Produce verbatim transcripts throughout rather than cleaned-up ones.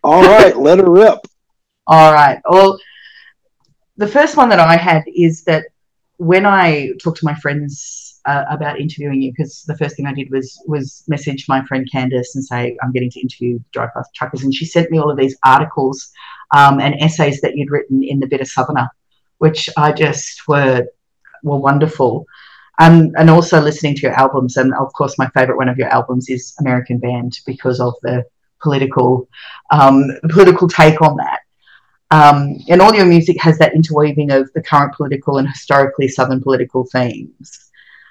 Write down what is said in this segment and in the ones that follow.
All right, let her rip. All right. Well, the first one that I had is that when I talked to my friends uh, about interviewing you, because the first thing I did was was message my friend Candace and say I'm getting to interview Drive Past Truckers, and she sent me all of these articles um, and essays that you'd written in the Bitter Southerner, which I just were were wonderful. Um, and also listening to your albums, and of course my favorite one of your albums is American Band because of the political um, political take on that. Um, and all your music has that interweaving of the current political and historically Southern political themes.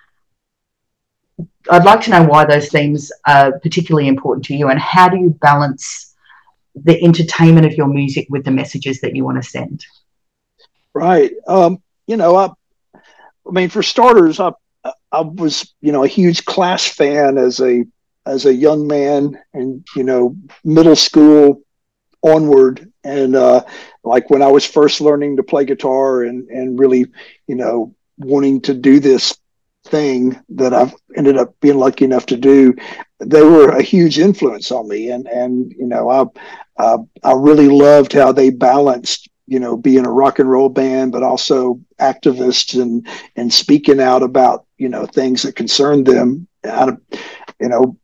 I'd like to know why those themes are particularly important to you, and how do you balance the entertainment of your music with the messages that you want to send? Right. Um, you know, I, I mean, for starters, I, I was, you know, a huge Clash fan as a as a young man, and you know, middle school onward, and uh, like when I was first learning to play guitar and and really, you know, wanting to do this thing that I've ended up being lucky enough to do, they were a huge influence on me, and and you know, I uh, I really loved how they balanced, you know, being a rock and roll band, but also activists and and speaking out about, you know, things that concern them. Out of, you know,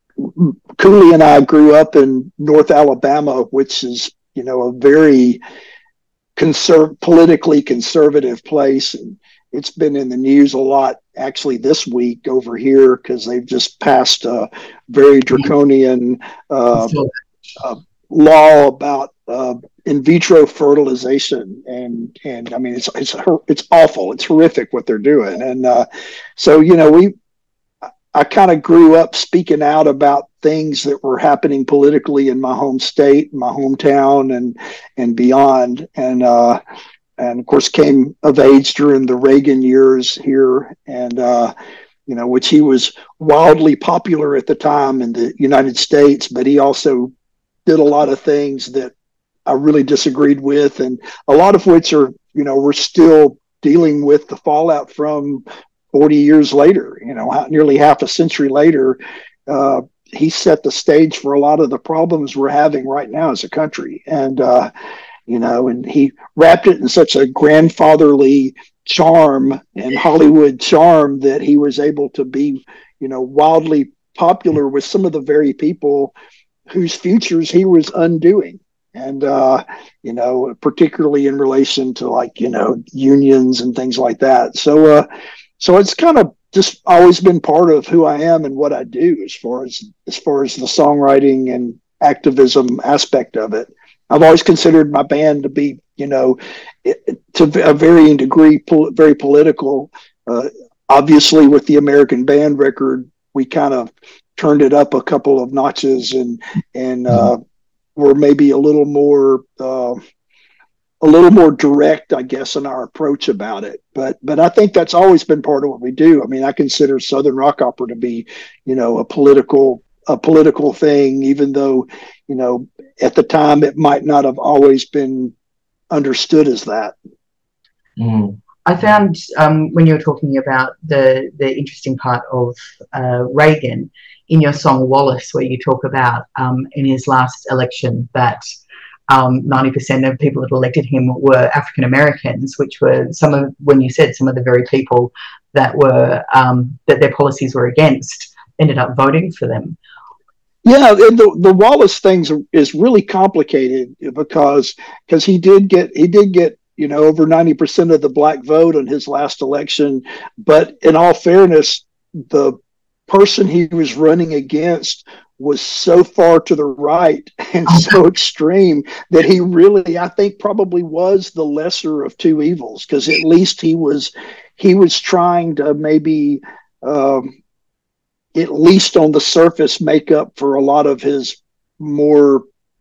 Cooley and I grew up in North Alabama, which is, you know, a very conserv- politically conservative place. And it's been in the news a lot actually this week over here because they've just passed a very draconian uh, uh, law about uh, in vitro fertilization, and and I mean it's it's it's awful. It's horrific what they're doing, and uh, so you know we I kind of grew up speaking out about things that were happening politically in my home state, my hometown, and and beyond, and uh, and of course came of age during the Reagan years here, and uh, you know, which he was wildly popular at the time in the United States, but he also did a lot of things that I really disagreed with, and a lot of which are, you know, we're still dealing with the fallout from forty years later, you know, nearly half a century later. Uh, he set the stage for a lot of the problems we're having right now as a country. And, uh, you know, and he wrapped it in such a grandfatherly charm and Hollywood charm that he was able to be, you know, wildly popular with some of the very people whose futures he was undoing. And, uh, you know, particularly in relation to like, you know, unions and things like that. So, uh, so it's kind of just always been part of who I am and what I do as far as, as far as the songwriting and activism aspect of it. I've always considered my band to be, you know, to a varying degree, pol- very political. Uh, obviously with the American Band record, we kind of turned it up a couple of notches and, and, uh, were maybe a little more, uh, a little more direct, I guess, in our approach about it. But, but I think that's always been part of what we do. I mean, I consider Southern rock opera to be, you know, a political, a political thing, even though, you know, at the time it might not have always been understood as that. Mm. I found um, when you were talking about the the interesting part of uh, Reagan in your song Wallace, where you talk about um, in his last election that um, ninety percent of people that elected him were African Americans, which were some of, when you said some of the very people that were um, that their policies were against ended up voting for them. Yeah, the the Wallace thing is really complicated because because he did get he did get you know over ninety percent of the black vote on his last election, but in all fairness, the person he was running against was so far to the right and so extreme that he really, I think, probably was the lesser of two evils, because at least he was he was trying to maybe. Um, at least on the surface, make up for a lot of his more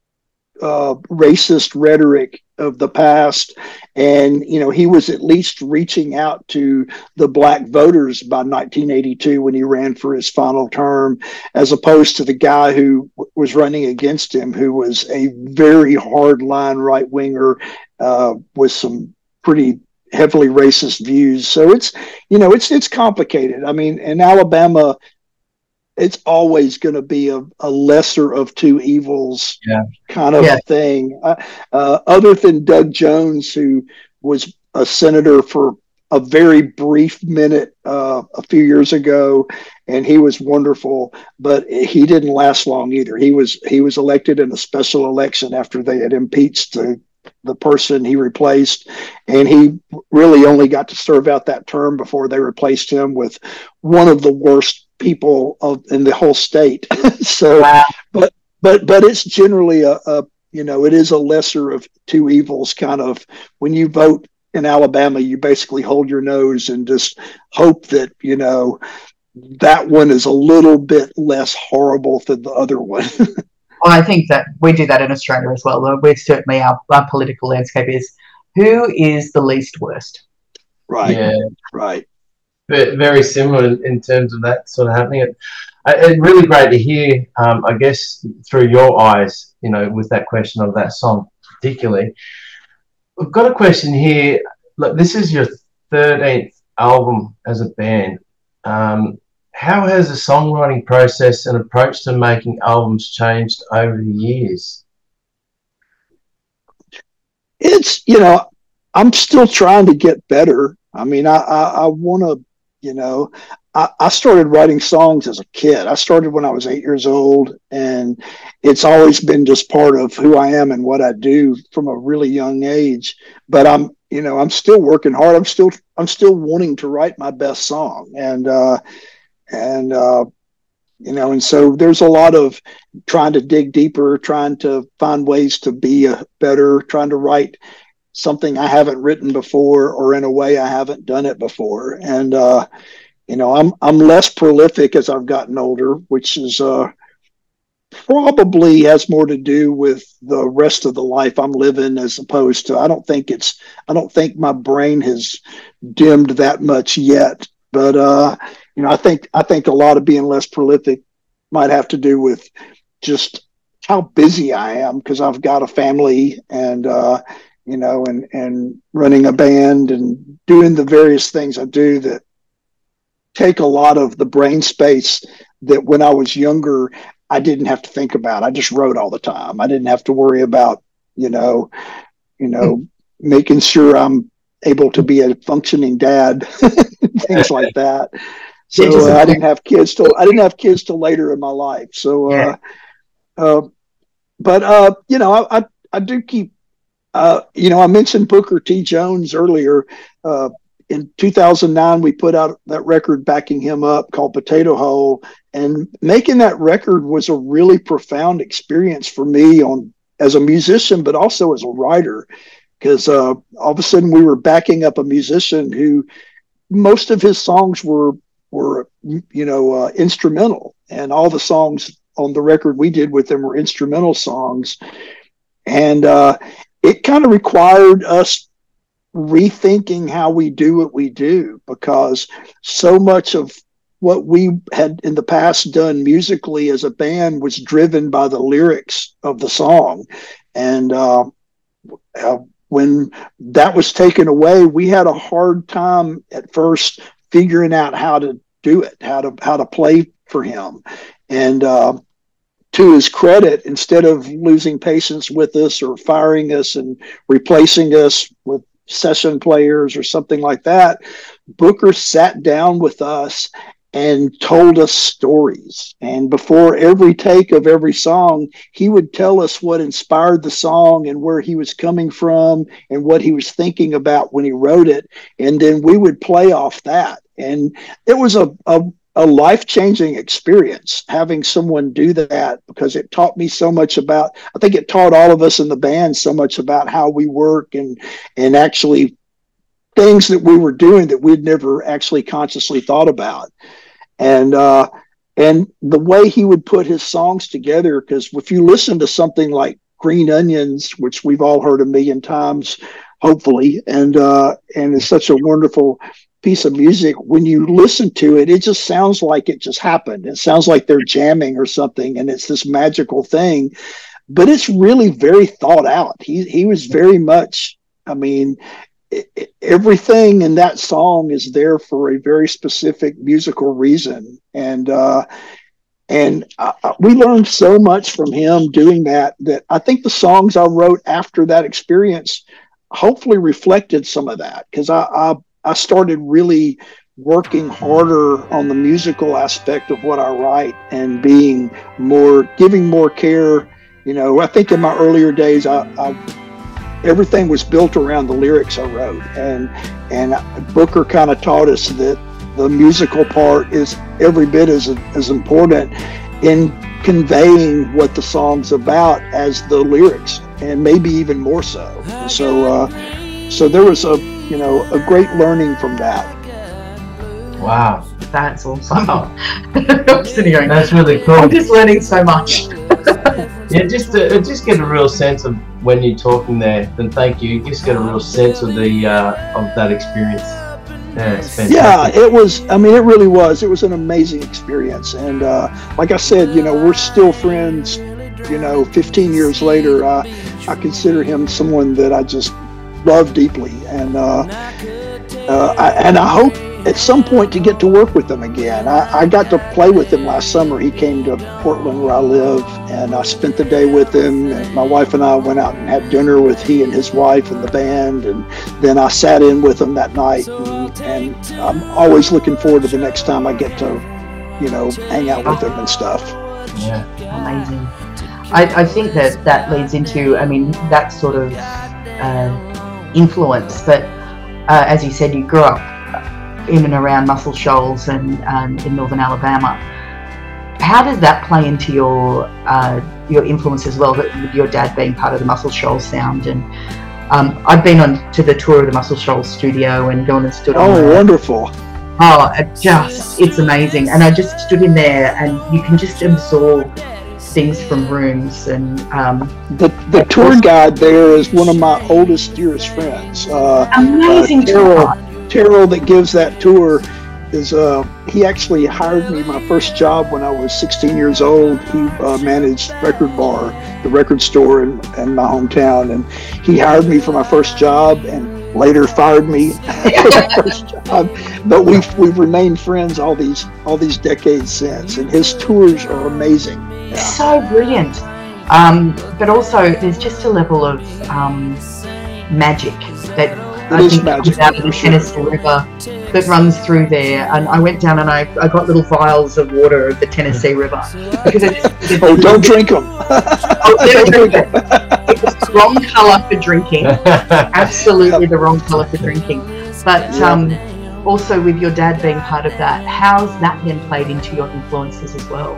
uh, racist rhetoric of the past. And, you know, he was at least reaching out to the black voters by nineteen eighty-two when he ran for his final term, as opposed to the guy who w- was running against him, who was a very hardline right winger uh, with some pretty heavily racist views. So it's, you know, it's, it's complicated. I mean, in Alabama, it's always going to be a, a lesser of two evils Yeah. kind of Yeah. thing. Uh, uh, other than Doug Jones, who was a senator for a very brief minute uh, a few years ago, and he was wonderful, but he didn't last long either. He was he was elected in a special election after they had impeached the the person he replaced, and he really only got to serve out that term before they replaced him with one of the worst people of in the whole state. So, Wow. but but but it's generally a, a you know, it is a lesser of two evils kind of. When you vote in Alabama, you basically hold your nose and just hope that, you know, that one is a little bit less horrible than the other one. Well, I think that we do that in Australia as well. We're certainly, our, our political landscape is, who is the least worst? Right. Yeah. Right. But very similar in, in terms of that sort of happening. It, it's really great to hear, um, I guess, through your eyes, you know, with that question of that song particularly. We've got a question here. Look, this is your thirteenth album as a band. Um, how has the songwriting process and approach to making albums changed over the years? It's, you know, I'm still trying to get better. I mean, I, I, I want to, you know, I, I started writing songs as a kid. I started when I was eight years old, and it's always been just part of who I am and what I do from a really young age. But I'm, you know, I'm still working hard. I'm still, I'm still wanting to write my best song. And, uh, and, uh, you know, and so there's a lot of trying to dig deeper, trying to find ways to be a better, trying to write something I haven't written before, or in a way I haven't done it before. And, uh, you know, I'm, I'm less prolific as I've gotten older, which is, uh, probably has more to do with the rest of the life I'm living, as opposed to, I don't think it's, I don't think my brain has dimmed that much yet. But, uh, you know, I think, I think a lot of being less prolific might have to do with just how busy I am, because I've got a family, and, uh, you know, and, and running a band and doing the various things I do that take a lot of the brain space that when I was younger, I didn't have to think about. I just wrote all the time. I didn't have to worry about, you know, you know, making sure I'm able to be a functioning dad, things like that. So uh, I didn't have kids till I didn't have kids till later in my life. So, uh, uh, but uh, you know, I, I I do keep, uh, you know, I mentioned Booker T. Jones earlier. Uh, in two thousand nine, we put out that record backing him up called Potato Hole, and making that record was a really profound experience for me on as a musician, but also as a writer, because uh, all of a sudden we were backing up a musician who most of his songs were were you know uh, instrumental, and all the songs on the record we did with them were instrumental songs, and uh, it kind of required us rethinking how we do what we do, because so much of what we had in the past done musically as a band was driven by the lyrics of the song. And uh, uh, when that was taken away, we had a hard time at first figuring out how to do it, how to how to play for him. And uh, to his credit, instead of losing patience with us or firing us and replacing us with session players or something like that, Booker sat down with us and told us stories. And before every take of every song, he would tell us what inspired the song and where he was coming from and what he was thinking about when he wrote it. And then we would play off that. And it was a, a, a life-changing experience having someone do that, because it taught me so much about, I think it taught all of us in the band so much about how we work, and, and actually things that we were doing that we'd never actually consciously thought about. And uh, and the way he would put his songs together, because if you listen to something like Green Onions, which we've all heard a million times, hopefully, and uh, and it's such a wonderful piece of music, when you listen to it, it just sounds like it just happened. It sounds like they're jamming or something, and it's this magical thing. But it's really very thought out. He he was very much, I mean, everything in that song is there for a very specific musical reason. And, uh, and I, we learned so much from him doing that, that I think the songs I wrote after that experience hopefully reflected some of that, because I, I I started really working harder on the musical aspect of what I write and being more, giving more care. You know, I think in my earlier days, I, I everything was built around the lyrics I wrote, and and Booker kind of taught us that the musical part is every bit as as important in conveying what the song's about as the lyrics, and maybe even more so. So, uh, so there was a you know a great learning from that. Wow, that's awesome. I'm sitting going, that's really cool. I'm just learning so much. Yeah, just to, just get a real sense of when you're talking there. And thank you. You just get a real sense of the uh, of that experience. Yeah, it's fantastic. Yeah, it was. I mean, it really was. It was an amazing experience, and uh, like I said, you know, we're still friends. You know, fifteen years later, uh, I consider him someone that I just love deeply, and uh, uh, I, and I hope at some point to get to work with him again. I, I got to play with him last summer. He came to Portland where I live, and I spent the day with him. And my wife and I went out and had dinner with he and his wife and the band, and then I sat in with him that night. And, and I'm always looking forward to the next time I get to, you know, hang out with him and stuff. Yeah, amazing. I, I think that that leads into, I mean, that sort of uh, influence. But uh, as you said, you grew up in and around Muscle Shoals and um, in northern Alabama. How does that play into your uh, your influence as well, that, with your dad being part of the Muscle Shoals sound? And um, I've been on to the tour of the Muscle Shoals studio and gone and stood on Oh, the, wonderful. Oh, it just, it's amazing. And I just stood in there, and you can just absorb things from rooms. And um, the the tour guide there is one of my oldest, dearest friends. Uh, amazing uh, Terrell, tour. Terrell that gives that tour is uh, he actually hired me my first job when I was sixteen years old. He uh, managed Record Bar, the record store in, in my hometown, and he hired me for my first job, and later fired me for the first job. But we've we've remained friends all these all these decades since, and his tours are amazing. Yeah. So brilliant. Um, but also, there's just a level of um, magic that It I is think magic, comes out of the for sure. Tennessee River that runs through there. And I went down and I, I got little vials of water of the Tennessee River. Because it's, it's, Oh, don't drink them. Oh, never drink it. It's the wrong colour for drinking. Absolutely the wrong colour for drinking. But Yeah. um, also with your dad being part of that, how's that then played into your influences as well?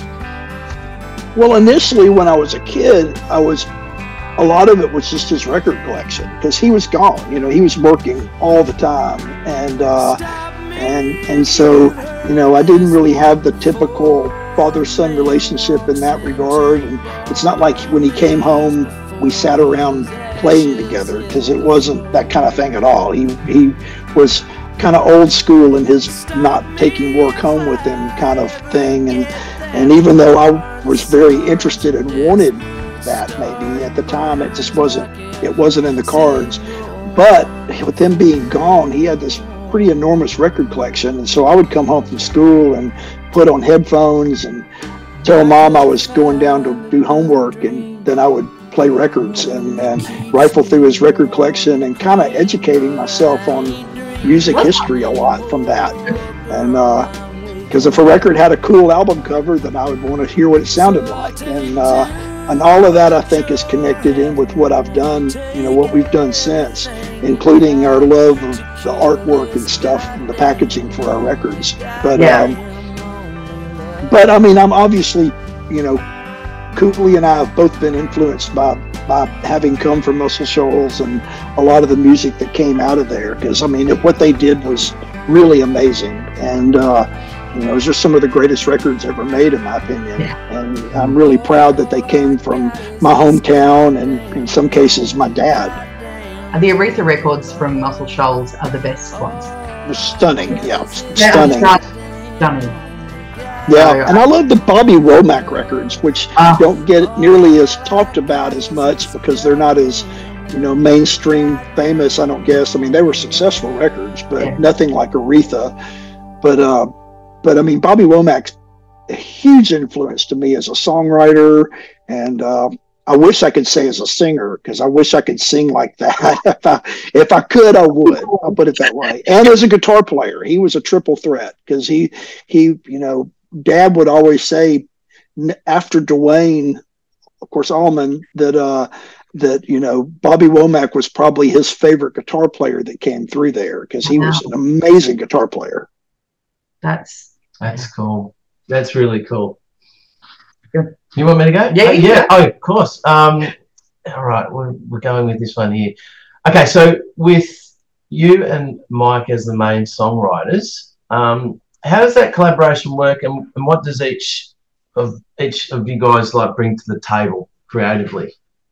Well, initially when I was a kid, I was a lot of it was just his record collection, because he was gone. You know, he was working all the time, and uh, and and so you know, I didn't really have the typical father-son relationship in that regard. And it's not like when he came home we sat around playing together, because it wasn't that kind of thing at all. He he was kind of old school in his not taking work home with him kind of thing, and and even though I was very interested and wanted that, maybe at the time it just wasn't it wasn't in the cards. But with him being gone, he had this pretty enormous record collection, and so I would come home from school and put on headphones and tell mom I was going down to do homework, and then I would play records and, and rifle through his record collection and kind of educating myself on music history a lot from that. And because uh, if a record had a cool album cover, then I would want to hear what it sounded like. And uh, and all of that, I think, is connected in with what I've done, you know, what we've done since, including our love of the artwork and stuff and the packaging for our records. But, Yeah. um, but I mean, I'm obviously, you know, Cooley and I have both been influenced by, by having come from Muscle Shoals and a lot of the music that came out of there. Because, I mean, what they did was really amazing. And, uh, you know, those are some of the greatest records ever made, in my opinion. Yeah. And I'm really proud that they came from my hometown and, in some cases, my dad. The Aretha records from Muscle Shoals are the best ones. It was stunning. Yeah, it's They're stunning. stunning. Yeah, So, and I love the Bobby Womack records, which Ah. don't get nearly as talked about as much because they're not as, you know, mainstream famous, I don't guess. I mean, they were successful records, but Yeah. nothing like Aretha. But, uh, but I mean, Bobby Womack's a huge influence to me as a songwriter, and uh, I wish I could say as a singer, because I wish I could sing like that. if I if I could, I would. I'll put it that way. And as a guitar player, he was a triple threat, because he he you know, Dad would always say after Duane, of course, Allman, that uh, that you know, Bobby Womack was probably his favorite guitar player that came through there, because he wow. was an amazing guitar player. That's that's cool. That's really cool. Good. You want me to go? Yeah, uh, yeah. yeah. Oh, of course. Um, all right, we're we're going with this one here. Okay, so with you and Mike as the main songwriters, um, how does that collaboration work, and, and what does each of each of you guys like bring to the table creatively?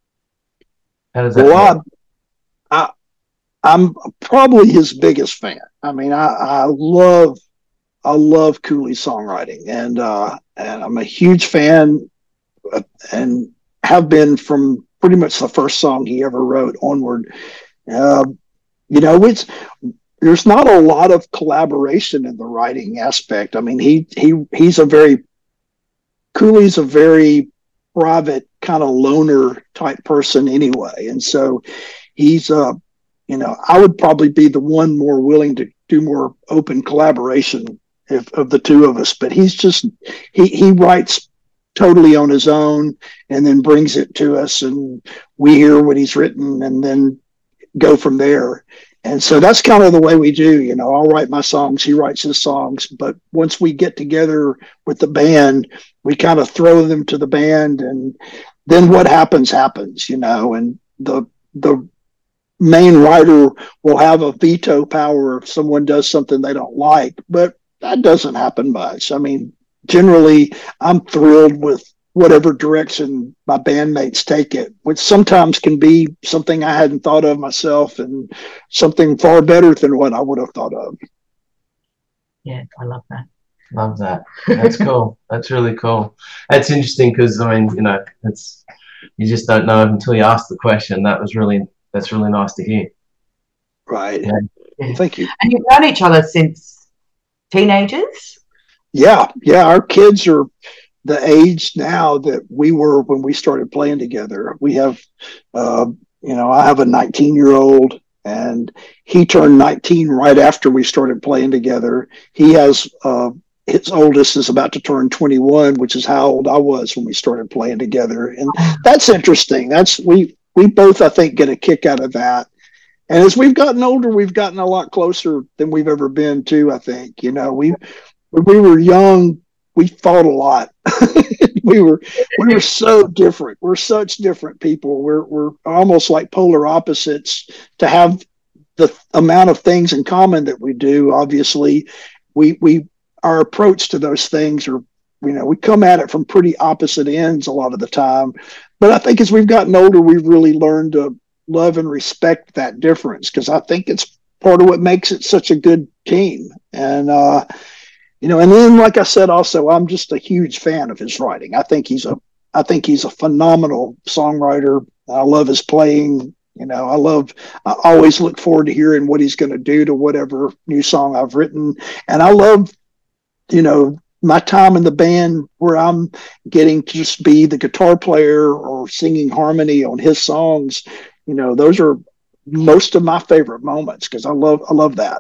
How does that well, work? I, I, I'm probably his biggest fan. I mean, I, I love I love Cooley's songwriting, and uh, and I'm a huge fan, uh, and have been from pretty much the first song he ever wrote onward. Uh, you know, it's there's not a lot of collaboration in the writing aspect. I mean, he he he's a very Cooley's a very private kind of loner type person anyway, and so he's uh you know, I would probably be the one more willing to do more open collaboration if, of the two of us, but he's just he he writes totally on his own and then brings it to us, and we hear what he's written and then go from there. And so that's kind of the way we do. You know, I'll write my songs, he writes his songs, but once we get together with the band, we kind of throw them to the band, and then what happens happens. You know, and the the main writer will have a veto power if someone does something they don't like, but that doesn't happen much. I mean, generally, I'm thrilled with whatever direction my bandmates take it, which sometimes can be something I hadn't thought of myself and something far better than what I would have thought of. Yeah, I love that. Love that. That's cool. That's really cool. That's interesting because, I mean, you know, it's you just don't know until you ask the question. That was really, that's really nice to hear. Right. Yeah. Well, thank you. And you've known each other since teenagers? Yeah. Yeah. Our kids are the age now that we were when we started playing together. We have, uh, you know, I have a nineteen year old, and he turned nineteen right after we started playing together. He has, uh, his oldest is about to turn twenty-one, which is how old I was when we started playing together. And that's interesting. That's, we, we both, I think, get a kick out of that. And as we've gotten older, we've gotten a lot closer than we've ever been too, I think. You know, we, when we were young, we fought a lot. we were we were so different. We're such different people. We're we're almost like polar opposites. To have the amount of things in common that we do, obviously, we we our approach to those things are, you know, we come at it from pretty opposite ends a lot of the time. But I think as we've gotten older, we've really learned to love and respect that difference, because I think it's part of what makes it such a good team. And uh You know, and then, like I said, also, I'm just a huge fan of his writing. I think he's a, I think he's a phenomenal songwriter. I love his playing. You know, I love, I always look forward to hearing what he's going to do to whatever new song I've written. And I love, you know, my time in the band where I'm getting to just be the guitar player or singing harmony on his songs. You know, those are most of my favorite moments, because I love, I love that.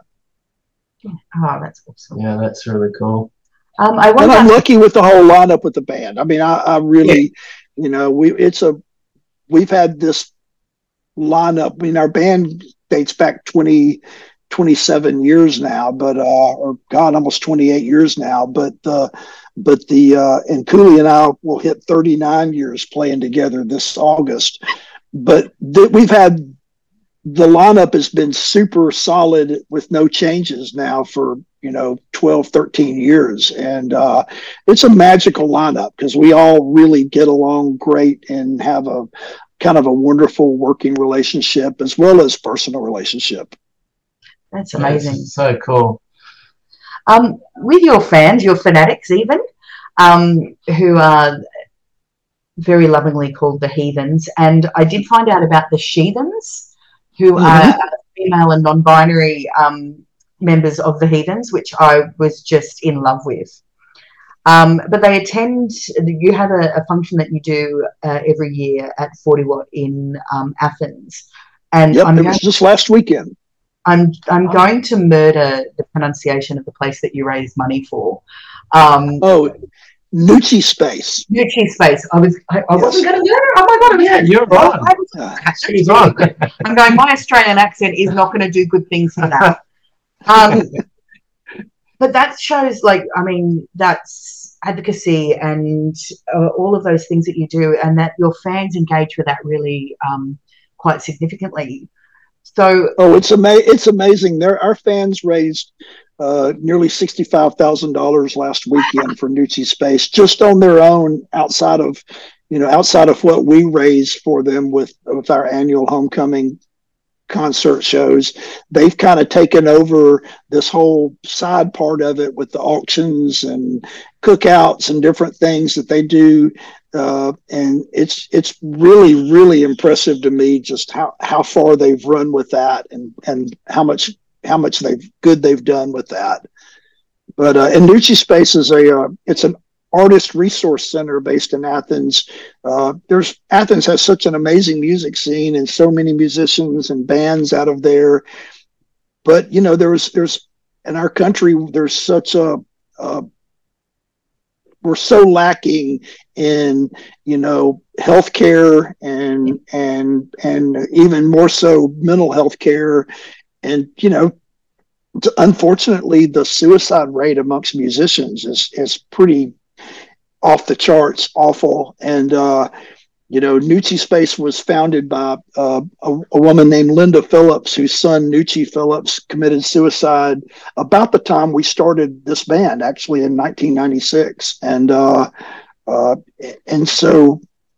Oh, that's awesome. Yeah, that's really cool. Um, I and I'm lucky with the whole lineup with the band. I mean, I, I really, yeah. you know, we it's a we've had this lineup. I mean, our band dates back twenty, twenty-seven years now, but uh, or God, almost twenty-eight years now. But uh, but the uh, and Cooley and I will hit thirty-nine years playing together this August. But th- we've had. The lineup has been super solid with no changes now for, you know, twelve, thirteen years. And uh, it's a magical lineup because we all really get along great and have a kind of a wonderful working relationship as well as personal relationship. That's amazing. That's so cool. Um, with your fans, your fanatics even, um, who are very lovingly called the Heathens. And I did find out about the Sheathens, who mm-hmm. are female and non-binary um, members of the Heathens, which I was just in love with. Um, but they attend. You have a, a function that you do uh, every year at forty Watt in um, Athens, and Yep, I'm it going, was just last weekend. I'm I'm going to murder the pronunciation of the place that you raise money for. Um, Oh, Nucci Space. Nucci Space. I was I, I Yes. wasn't going to murder. Oh my god! Yeah, you're right. I was, Uh, She's on. I'm going. My Australian accent is not going to do good things for that. Um, but that shows, like, I mean, that's advocacy and uh, all of those things that you do, and that your fans engage with that really um, quite significantly. So, oh, it's ama- It's amazing. There, our fans raised uh, nearly sixty-five thousand dollars last weekend for Nucci Space, just on their own, outside of, you know, outside of what we raise for them with with our annual homecoming concert shows. They've kind of taken over this whole side part of it with the auctions and cookouts and different things that they do. Uh, and it's it's really, really impressive to me just how, how far they've run with that, and, and how much how much they've good they've done with that. But uh, and Nucci Space is a uh, it's an artist resource center based in Athens. Uh, there's Athens has such an amazing music scene and so many musicians and bands out of there. But you know, there's there's in our country there's such a, a we're so lacking in, you know, healthcare and and and even more so mental health care. And you know, unfortunately, the suicide rate amongst musicians is is pretty off the charts, awful. And uh, you know, Nucci Space was founded by uh, a, a woman named Linda Phillips, whose son Nucci Phillips committed suicide about the time we started this band, actually in nineteen ninety-six. And uh, uh, and so,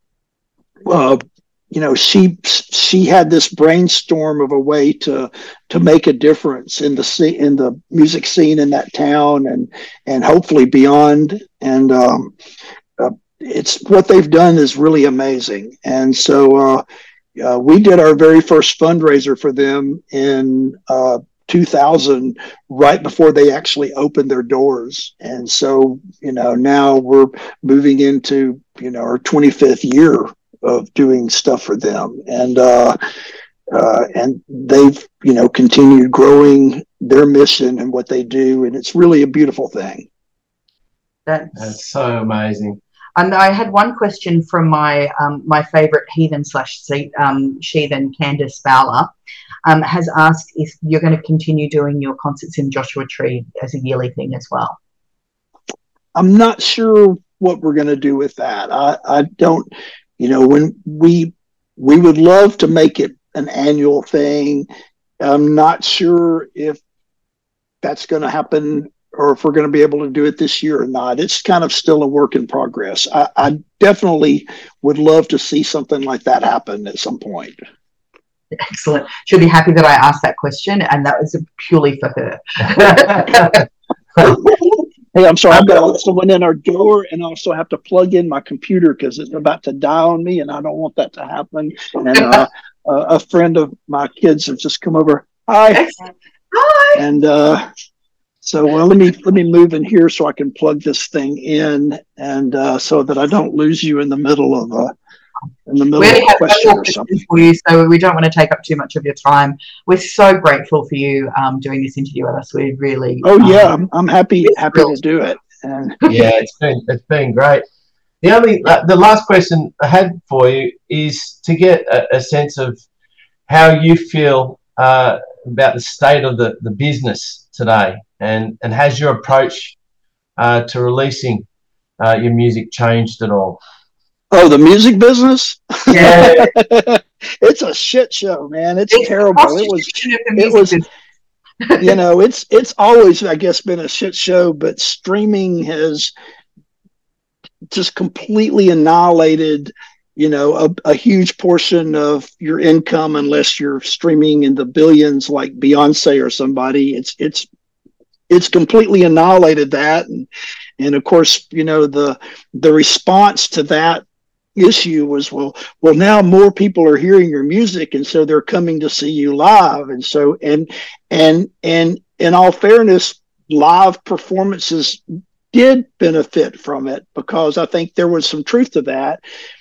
uh, you know, she she had this brainstorm of a way to to make a difference in the scene, in the music scene in that town, and and hopefully beyond. And um, uh, it's what they've done is really amazing. And so uh, uh, we did our very first fundraiser for them in uh, two thousand, right before they actually opened their doors. And so, you know, now we're moving into, you know, our twenty-fifth year of doing stuff for them. And uh, uh, and they've, you know, continued growing their mission and what they do. And it's really a beautiful thing. that's, That's so amazing. and I had one question from my um, my favourite heathen slash um, sheathen, Candace Fowler, um, has asked if you're going to continue doing your concerts in Joshua Tree as a yearly thing as well. I'm not sure what we're going to do with that. I, I don't, you know, when we we would love to make it an annual thing. I'm not sure if that's going to happen, or if we're going to be able to do it this year or not. It's kind of still a work in progress. I, I definitely would love to see something like that happen at some point. Excellent. She'll be happy that I asked that question, and that was purely for her. Hey, I'm sorry, I've got someone in our door, and I also have to plug in my computer because it's about to die on me, and I don't want that to happen. And uh, uh, a friend of my kids have just come over. Hi. Excellent. Hi. And uh, so, well, let me let me move in here so I can plug this thing in, and uh, so that I don't lose you in the middle of a in the middle We of only a have question one more or something. question for you, so we don't want to take up too much of your time. We're so grateful for you um, doing this interview with us. We really. Oh yeah, um, I'm, I'm happy happy to thrilled. do it. And Yeah, it's been it's been great. The only uh, the last question I had for you is to get a, a sense of how you feel uh, about the state of the, the business today, and and has your approach uh, to releasing uh, your music changed at all? oh, the music business? Yeah. It's a shit show, man. It's, It's terrible. It was, prostitution of the it was, music you know, it's it's always, I guess, been a shit show, but streaming has just completely annihilated, you know, a, a huge portion of your income, unless you're streaming in the billions like Beyonce or somebody. It's it's it's completely annihilated that, and and of course, you know, the the response to that issue was, well well now more people are hearing your music, and so they're coming to see you live. And so and and and in all fairness, live performances did benefit from it because I think there was some truth to that.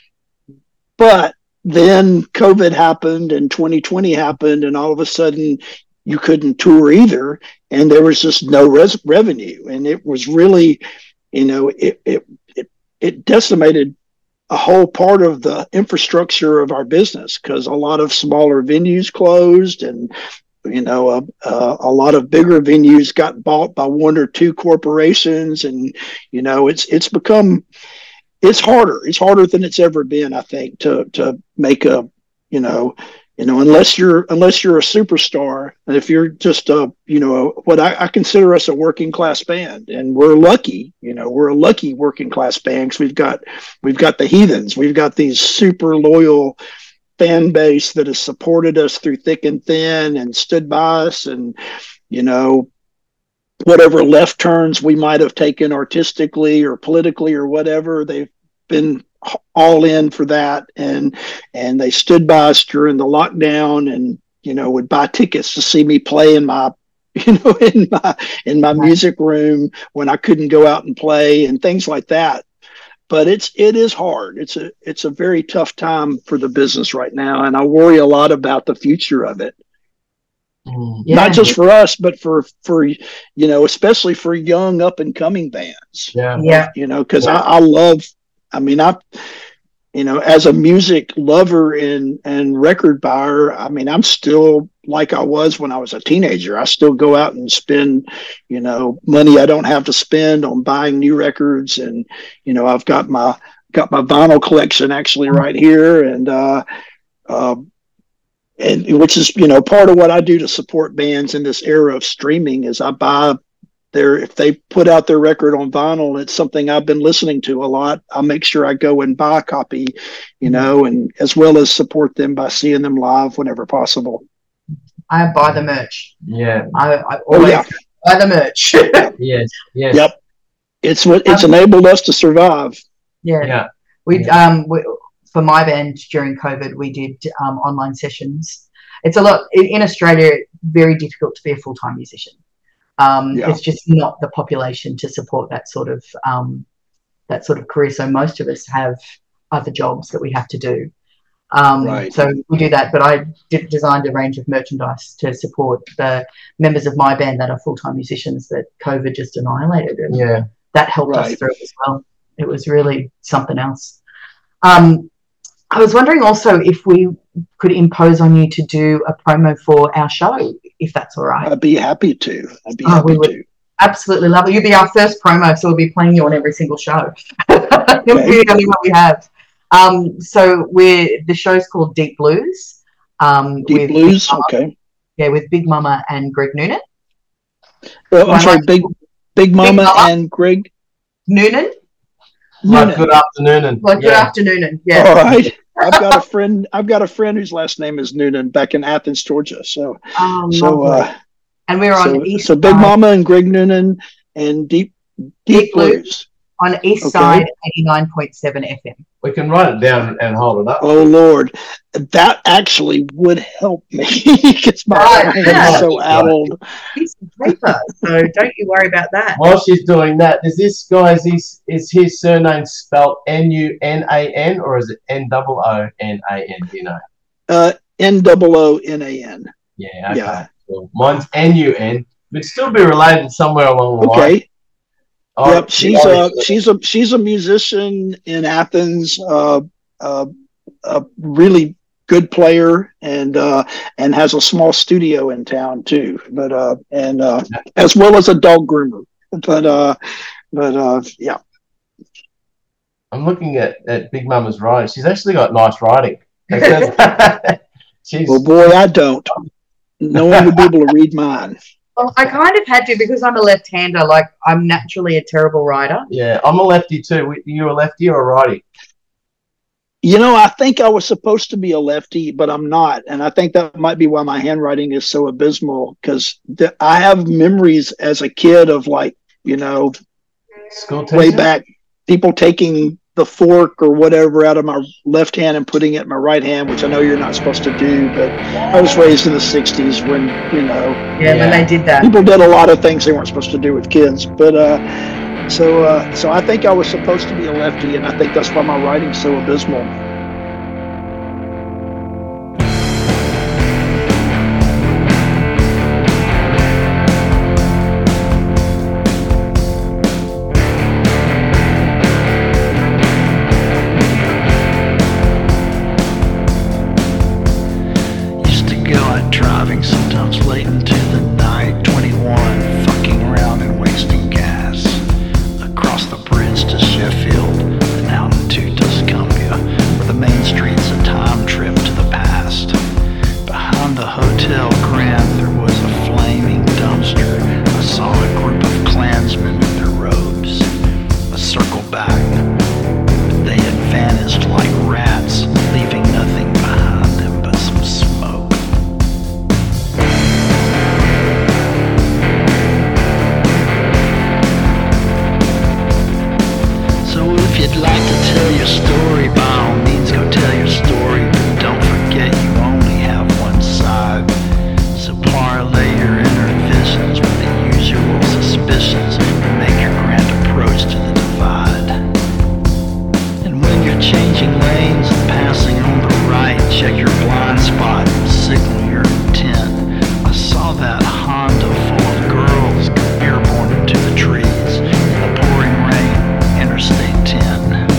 But then COVID happened and twenty twenty happened, and all of a sudden you couldn't tour either, and there was just no res- revenue, and it was really, you know, it it it, it decimated a whole part of the infrastructure of our business because a lot of smaller venues closed, and you know, uh, uh, a lot of bigger venues got bought by one or two corporations, and you know, it's it's become it's harder. It's harder than it's ever been, I think, to to make a, you know, you know, unless you're unless you're a superstar, and if you're just a, you know, what I, I consider us a working class band, and we're lucky, you know, we're a lucky working class band because we've got we've got the Heathens, we've got these super loyal fan base that has supported us through thick and thin and stood by us, and you know, whatever left turns we might have taken artistically or politically or whatever, they've been all in for that, and and they stood by us during the lockdown, and you know, would buy tickets to see me play in my, you know, in my in my music room when I couldn't go out and play and things like that. But it's it is hard. It's a it's a very tough time for the business right now, and I worry a lot about the future of it. Yeah. Not just for us, but for, for, you know, especially for young up and coming bands. Yeah. Yeah. You know, cause Yeah. I, I love, I mean, I, you know, as a music lover and, and record buyer, I mean, I'm still like I was when I was a teenager. I still go out and spend, you know, money I don't have to spend on buying new records. And, you know, I've got my, got my vinyl collection actually right here. And, uh, uh, and which is, you know, part of what I do to support bands in this era of streaming is I buy their, if they put out their record on vinyl and it's something I've been listening to a lot, I'll make sure I go and buy a copy, you know, and as well as support them by seeing them live whenever possible. I buy the merch. Yeah. I, I always Oh, yeah. buy the merch. Yes. Yes. Yep. It's what it's Um, enabled us to survive. Yeah. Yeah. We Yeah. um we, for my band during COVID, we did um, online sessions. It's a lot in, in Australia. Very difficult to be a full time musician. Um, Yeah. It's just not the population to support that sort of um, that sort of career. So most of us have other jobs that we have to do. Um, Right. So we do that. But I did, designed a range of merchandise to support the members of my band that are full time musicians that COVID just annihilated, and Yeah. that helped us Right. through as well. It was really something else. Um, I was wondering also if we could impose on you to do a promo for our show, if that's all right. I'd be happy to. I'd be Oh, we happy would. to. Absolutely love it. You'll be our first promo, so we'll be playing you on every single show. You'll be the only one we have. Um, so we're the show's called Deep Blues. Um, Deep with Blues. Big Mama, Okay. yeah, with Big Mama and Greg Noonan. Well, I'm My sorry, last- Big Big Mama Mama. and Greg Noonan. Like, Noonan. good afternoon. And Well, good yeah. afternoon. Yeah. All right. I've got a friend. I've got a friend whose last name is Noonan back in Athens, Georgia. So, Oh, so, lovely. uh, And we're on so, East so Big Side, Mama and Greg Noonan and Deep Deep, Deep Blues. Blues. on East Okay. Side eighty-nine point seven F M. We can write it down and hold it up. Oh Lord, that actually would help me because my Right, brain yeah. is so addled. Piece of paper, so don't you worry about that. While she's doing that, is this guy's is, is his surname spelled N U N A N or is it N O O N A N? Do you know? Uh, N O O N A N. Yeah. Okay. Yeah. Cool. Mine's N U N. Would still be related somewhere along the line. Okay. Oh, Yep. She's a obviously. she's a she's a musician in Athens. Uh, uh, a really good player and uh, and has a small studio in town too. But uh, and uh, as well as a dog groomer. But uh, but uh, yeah. I'm looking at, at Big Mama's writing. She's actually got nice writing. She's Well, boy, I don't. No one would be able to read mine. Well, I kind of had to because I'm a left-hander. Like, I'm naturally a terrible writer. yeah. I'm a lefty too. You a lefty or a righty? You know, I think I was supposed to be a lefty, but I'm not. And I think that might be why my handwriting is so abysmal because th- I have memories as a kid of like, you know, School teacher. way back, people taking the fork or whatever out of my left hand and putting it in my right hand, which I know you're not supposed to do. But I was raised in the sixties when, you know, Yeah, Yeah. when they did that. people did a lot of things they weren't supposed to do with kids. But, uh, So, uh, so I think I was supposed to be a lefty, and I think that's why my writing's so abysmal. Used to go out driving, sometimes late into the night, twenty-one, fucking around and wasting gas. Across the bridge to Sheffield, and out into Tuscumbia, where the main street's a time trip to the past. Behind the Hotel Grand there was a flaming dumpster. I saw a group of Klansmen in their robes. I circled back, but they had vanished like rats, leaving nothing behind them but some smoke. So if you'd like to tell your story, by all means go tell your story, but don't forget you only have one side. So parlay your inner visions with the usual suspicions and make your grand approach to the divide. And when you're changing lanes and passing on the right, check your blind spot and signal your intent. I saw that Honda full of girls go airborne into the trees in the pouring rain, Interstate ten.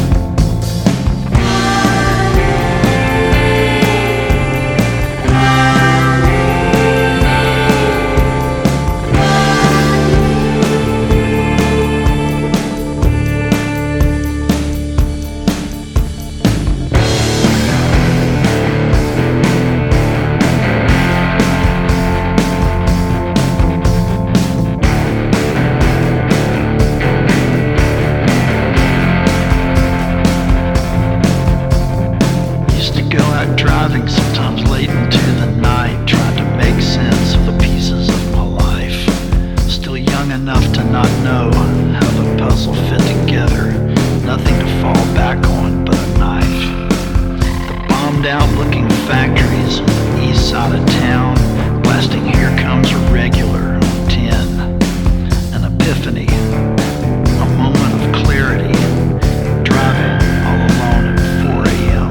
Used to go out driving, sometimes late into the night, trying to make sense of the pieces of my life. Still young enough to not know how the puzzle fit together. Nothing to fall back on but a knife. The bombed out looking factories on the east side of town, blasting Here Comes a Regular on ten. An epiphany, a moment of clarity, driving all alone at four a.m.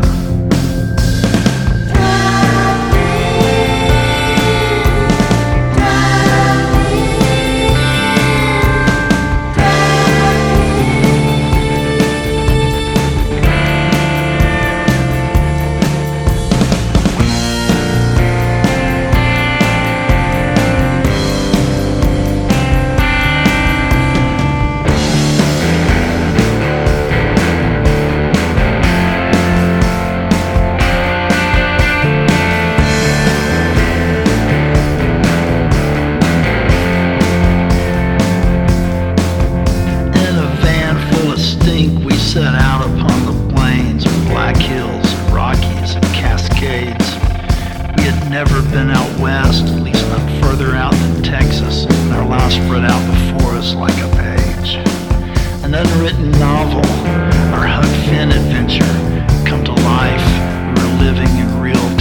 In a van full of stink, we set out upon the plains with Black Hills and Rockies and Cascades. We had never been out west, at least not further out than Texas, and our lives spread out before us like a page. An unwritten novel, our Huck Finn adventure, come to life. We were living in real